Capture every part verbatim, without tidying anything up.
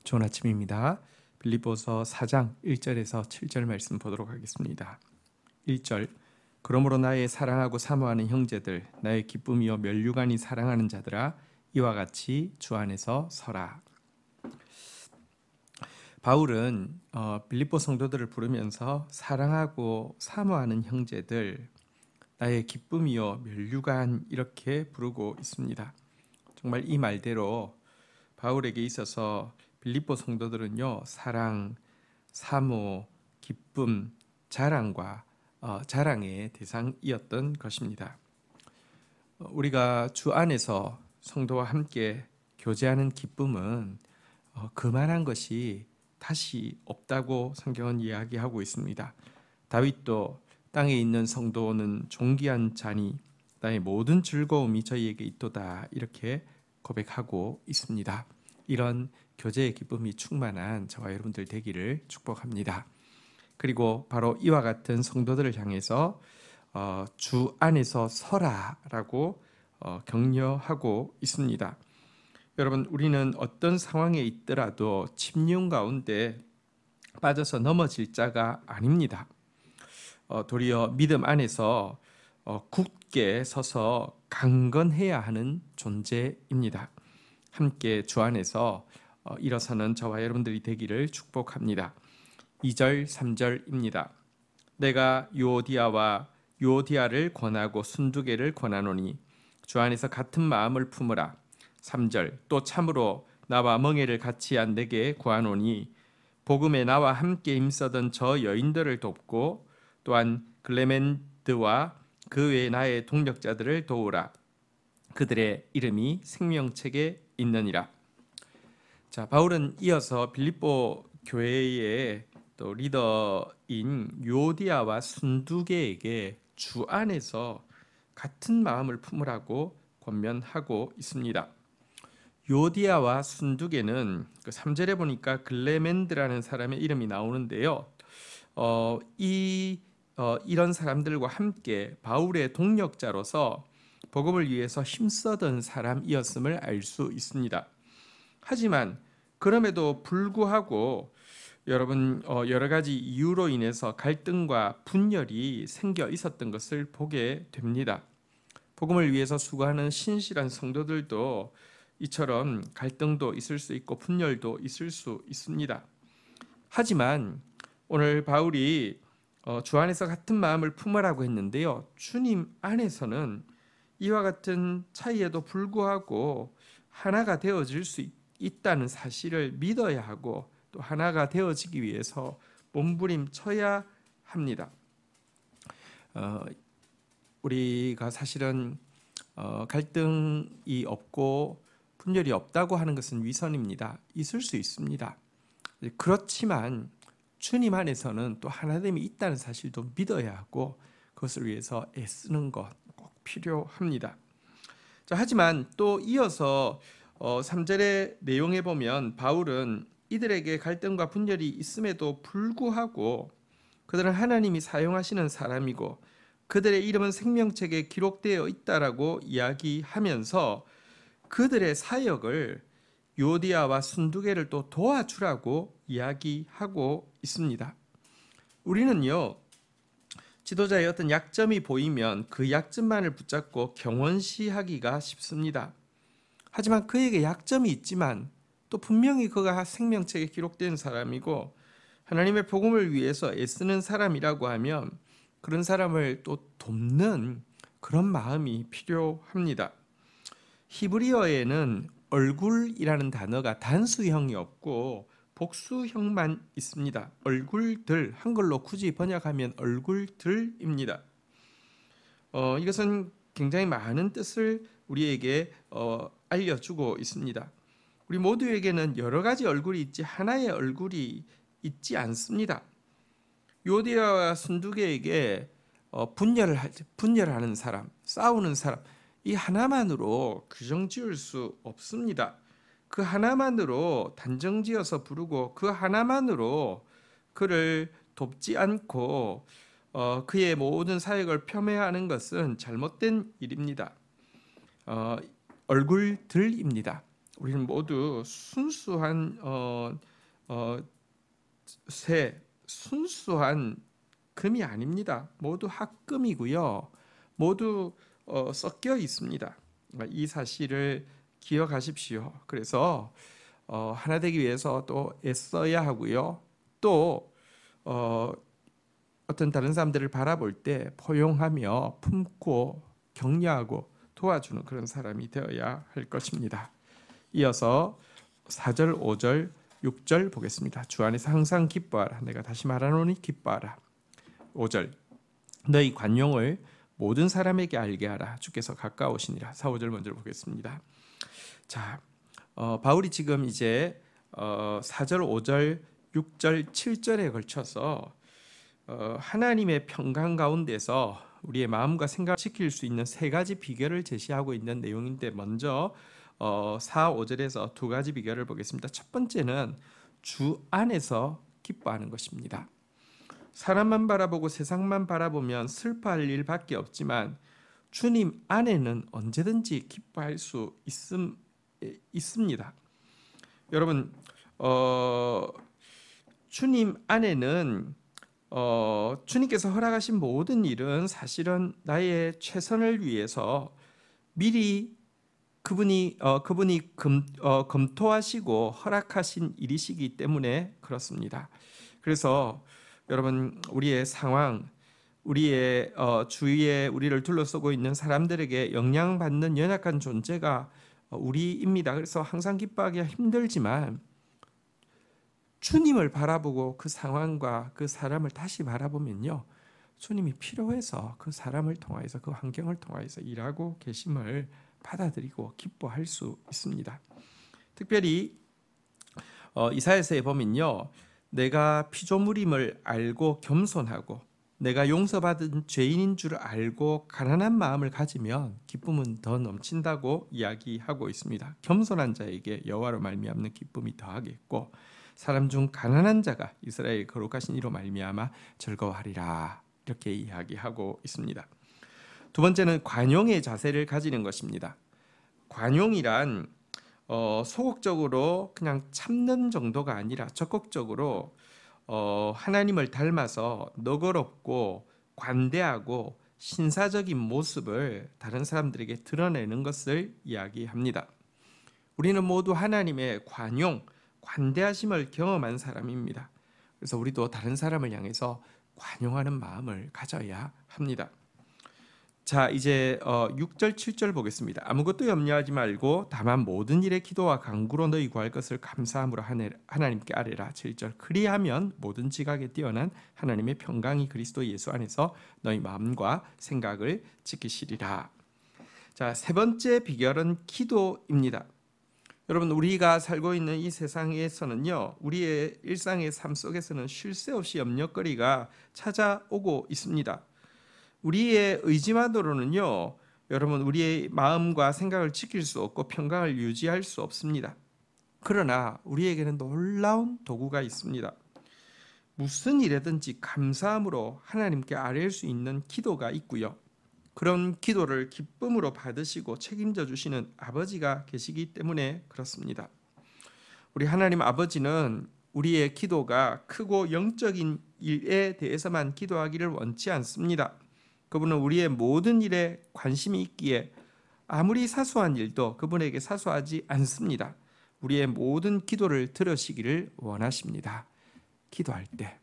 좋은 아침입니다. 빌립보서 사 장 일 절에서 칠 절 말씀 보도록 하겠습니다. 일 절 그러므로 나의 사랑하고 사모하는 형제들, 나의 기쁨이요 면류관이 사랑하는 자들아, 이와 같이 주 안에서 서라. 바울은 어, 빌립보 성도들을 부르면서 사랑하고 사모하는 형제들, 나의 기쁨이요 면류관 이렇게 부르고 있습니다. 정말 이 말대로 바울에게 있어서 빌립보 성도들은요, 사랑, 사모, 기쁨, 자랑과 어, 자랑의 대상이었던 것입니다. 어, 우리가 주 안에서 성도와 함께 교제하는 기쁨은 어, 그만한 것이 다시 없다고 성경은 이야기하고 있습니다. 다윗도 땅에 있는 성도는 존귀한 자니 나의 모든 즐거움이 저희에게 있도다 이렇게 고백하고 있습니다. 이런 교제의 기쁨이 충만한 저와 여러분들 되기를 축복합니다. 그리고 바로 이와 같은 성도들을 향해서 어, 주 안에서 서라라고 어, 격려하고 있습니다. 여러분, 우리는 어떤 상황에 있더라도 침륜 가운데 빠져서 넘어질 자가 아닙니다. 어, 도리어 믿음 안에서 어, 굳게 서서 강건해야 하는 존재입니다. 함께 주 안에서 어, 일어서는 저와 여러분들이 되기를 축복합니다. 이 절 삼 절입니다. 내가 유오디아와 유오디아를 권하고 순두개를 권하노니 주 안에서 같은 마음을 품으라. 삼 절 또 참으로 나와 멍에를 같이 한 내게 구하노니 복음에 나와 함께 힘쓰던 저 여인들을 돕고 또한 글레멘드와 그 외 나의 동력자들을 도우라. 그들의 이름이 생명책에 있느니라. 자, 바울은 이어서 빌립보 교회의 또 리더인 유오디아와 순두개에게 주 안에서 같은 마음을 품으라고 권면하고 있습니다. 유오디아와 순두개는 그 삼 절에 보니까 글레멘드라는 사람의 이름이 나오는데요. 어, 이 어, 이런 사람들과 함께 바울의 동력자로서 복음을 위해서 힘쓰던 사람이었음을 알 수 있습니다. 하지만 그럼에도 불구하고 여러분 어, 여러 가지 이유로 인해서 갈등과 분열이 생겨 있었던 것을 보게 됩니다. 복음을 위해서 수고하는 신실한 성도들도 이처럼 갈등도 있을 수 있고 분열도 있을 수 있습니다. 하지만 오늘 바울이 어, 주 안에서 같은 마음을 품으라고 했는데요. 주님 안에서는 이와 같은 차이에도 불구하고 하나가 되어질 수 있다는 사실을 믿어야 하고 또 하나가 되어지기 위해서 몸부림쳐야 합니다. 어, 우리가 사실은 어, 갈등이 없고 분열이 없다고 하는 것은 위선입니다. 있을 수 있습니다. 그렇지만 주님 안에서는 또 하나됨이 있다는 사실도 믿어야 하고 그것을 위해서 애쓰는 것 꼭 필요합니다. 자, 하지만 또 이어서 어, 삼 절의 내용에 보면 바울은 이들에게 갈등과 분열이 있음에도 불구하고 그들은 하나님이 사용하시는 사람이고 그들의 이름은 생명책에 기록되어 있다라고 이야기하면서 그들의 사역을 유오디아와 순두개를 또 도와주라고 이야기하고 있습니다. 우리는요, 지도자의 어떤 약점이 보이면 그 약점만을 붙잡고 경원시하기가 쉽습니다. 하지만 그에게 약점이 있지만 또 분명히 그가 생명책에 기록된 사람이고 하나님의 복음을 위해서 애쓰는 사람이라고 하면 그런 사람을 또 돕는 그런 마음이 필요합니다. 히브리어에는 얼굴이라는 단어가 단수형이 없고 복수형만 있습니다. 얼굴들, 한글로 굳이 번역하면 얼굴들입니다. 어, 이것은 굉장히 많은 뜻을 우리에게 어, 알려주고 있습니다. 우리 모두에게는 여러 가지 얼굴이 있지 하나의 얼굴이 있지 않습니다. 유오디아와 순두개에게 어, 분열을 분열하는 사람, 싸우는 사람, 이 하나만으로 규정지을 수 없습니다. 그 하나만으로 단정지어서 부르고 그 하나만으로 그를 돕지 않고 어, 그의 모든 사역을 폄훼하는 것은 잘못된 일입니다. 어, 얼굴들입니다. 우리는 모두 순수한 어, 어, 새, 순수한 금이 아닙니다. 모두 합금이고요. 모두 어, 섞여 있습니다. 이 사실을 기억하십시오. 그래서 어, 하나 되기 위해서 또 애써야 하고요. 또 어, 어떤 다른 사람들을 바라볼 때 포용하며 품고 격려하고 도와주는 그런 사람이 되어야 할 것입니다. 이어서 사 절, 오 절, 육 절 보겠습니다. 주 안에서 항상 기뻐하라. 내가 다시 말하노니 기뻐하라. 오 절, 너희 관용을 모든 사람에게 알게 하라. 주께서 가까우시니라. 사, 오 절 먼저 보겠습니다. 자, 어, 바울이 지금 이제 어, 사 절, 오 절, 육 절, 칠 절에 걸쳐서 어, 하나님의 평강 가운데서 우리의 마음과 생각을 지킬 수 있는 세 가지 비결을 제시하고 있는 내용인데, 먼저 어, 사, 오 절에서 두 가지 비결을 보겠습니다. 첫 번째는 주 안에서 기뻐하는 것입니다. 사람만 바라보고 세상만 바라보면 슬퍼할 일밖에 없지만 주님 안에는 언제든지 기뻐할 수 있음, 있습니다. 여러분, 어, 주님 안에는 어, 주님께서 허락하신 모든 일은 사실은 나의 최선을 위해서 미리 그분이 어, 그분이 금, 어, 검토하시고 허락하신 일이시기 때문에 그렇습니다. 그래서 여러분, 우리의 상황, 우리의 어, 주위에 우리를 둘러싸고 있는 사람들에게 영향받는 연약한 존재가 우리입니다. 그래서 항상 기뻐하기가 힘들지만 주님을 바라보고 그 상황과 그 사람을 다시 바라보면요, 주님이 필요해서 그 사람을 통하여서 그 환경을 통하여서 일하고 계심을 받아들이고 기뻐할 수 있습니다. 특별히 어, 이사야서에 보면요, 내가 피조물임을 알고 겸손하고 내가 용서받은 죄인인 줄 알고 가난한 마음을 가지면 기쁨은 더 넘친다고 이야기하고 있습니다. 겸손한 자에게 여호와로 말미암는 기쁨이 더하겠고 사람 중 가난한 자가 이스라엘 거룩하신 이로 말미암아 즐거워하리라, 이렇게 이야기하고 있습니다. 두 번째는 관용의 자세를 가지는 것입니다. 관용이란 어, 소극적으로 그냥 참는 정도가 아니라 적극적으로 어, 하나님을 닮아서 너그럽고 관대하고 신사적인 모습을 다른 사람들에게 드러내는 것을 이야기합니다. 우리는 모두 하나님의 관용, 관대하심을 경험한 사람입니다. 그래서 우리도 다른 사람을 향해서 관용하는 마음을 가져야 합니다. 자, 이제 육 절, 칠 절 보겠습니다. 아무것도 염려하지 말고 다만 모든 일에 기도와 간구로 너희 구할 것을 감사함으로 하나님께 아뢰라. 칠 절, 그리하면 모든 지각에 뛰어난 하나님의 평강이 그리스도 예수 안에서 너희 마음과 생각을 지키시리라. 자, 세 번째 비결은 기도입니다. 여러분, 우리가 살고 있는 이 세상에서는요, 우리의 일상의 삶 속에서는 쉴 새 없이 염려거리가 찾아오고 있습니다. 우리의 의지만으로는요, 여러분, 우리의 마음과 생각을 지킬 수 없고 평강을 유지할 수 없습니다. 그러나 우리에게는 놀라운 도구가 있습니다. 무슨 일이든지 감사함으로 하나님께 아뢰일 수 있는 기도가 있고요, 그런 기도를 기쁨으로 받으시고 책임져 주시는 아버지가 계시기 때문에 그렇습니다. 우리 하나님 아버지는 우리의 기도가 크고 영적인 일에 대해서만 기도하기를 원치 않습니다. 그분은 우리의 모든 일에 관심이 있기에 아무리 사소한 일도 그분에게 사소하지 않습니다. 우리의 모든 기도를 들으시기를 원하십니다. 기도할 때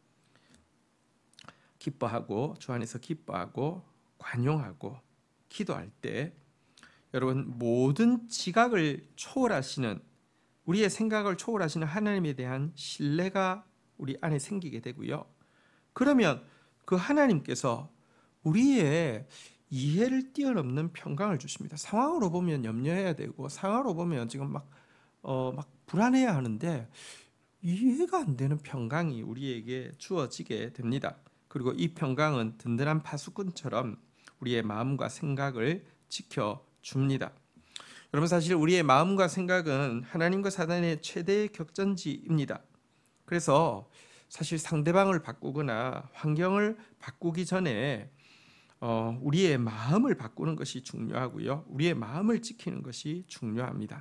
기뻐하고 주 안에서 기뻐하고 관용하고 기도할 때 여러분, 모든 지각을 초월하시는, 우리의 생각을 초월하시는 하나님에 대한 신뢰가 우리 안에 생기게 되고요, 그러면 그 하나님께서 우리의 이해를 뛰어넘는 평강을 주십니다. 상황으로 보면 염려해야 되고 상황으로 보면 지금 막, 어, 막 불안해야 하는데 이해가 안 되는 평강이 우리에게 주어지게 됩니다. 그리고 이 평강은 든든한 파수꾼처럼 우리의 마음과 생각을 지켜줍니다. 여러분, 사실 우리의 마음과 생각은 하나님과 사단의 최대의 격전지입니다. 그래서 사실 상대방을 바꾸거나 환경을 바꾸기 전에 어, 우리의 마음을 바꾸는 것이 중요하고요, 우리의 마음을 지키는 것이 중요합니다.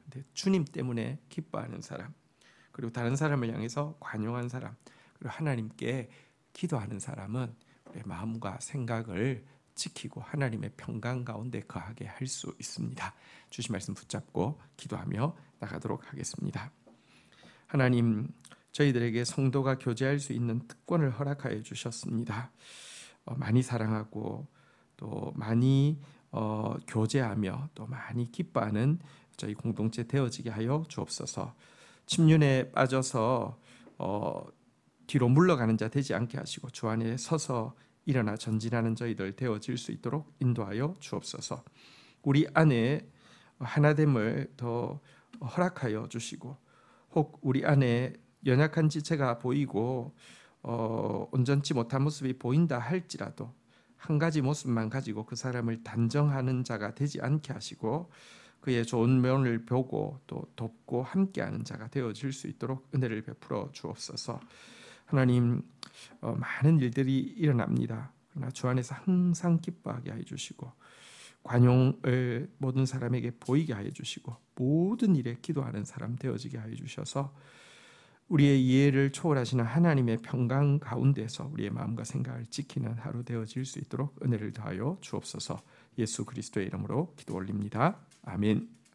근데 주님 때문에 기뻐하는 사람, 그리고 다른 사람을 향해서 관용한 사람, 그리고 하나님께 기도하는 사람은 우리의 마음과 생각을 지키고 하나님의 평강 가운데 거하게 할 수 있습니다. 주신 말씀 붙잡고 기도하며 나가도록 하겠습니다. 하나님, 저희들에게 성도가 교제할 수 있는 특권을 허락하여 주셨습니다. 어, 많이 사랑하고 또 많이 어, 교제하며 또 많이 기뻐하는 저희 공동체 되어지게 하여 주옵소서. 침륜에 빠져서 어, 뒤로 물러가는 자 되지 않게 하시고 주 안에 서서 일어나 전진하는 저희들 되어질 수 있도록 인도하여 주옵소서. 우리 안에 하나됨을 더 허락하여 주시고, 혹 우리 안에 연약한 지체가 보이고 어, 온전치 못한 모습이 보인다 할지라도 한 가지 모습만 가지고 그 사람을 단정하는 자가 되지 않게 하시고 그의 좋은 면을 보고 또 돕고 함께하는 자가 되어질 수 있도록 은혜를 베풀어 주옵소서. 하나님, 어, 많은 일들이 일어납니다. 그러나 주 안에서 항상 기뻐하게 해 주시고 관용을 모든 사람에게 보이게 하여 주시고 모든 일에 기도하는 사람 되어지게 하여 주셔서 우리의 이해를 초월하시는 하나님의 평강 가운데서 우리의 마음과 생각을 지키는 하루 되어질 수 있도록 은혜를 더하여 주옵소서. 예수 그리스도의 이름으로 기도 올립니다. 아멘.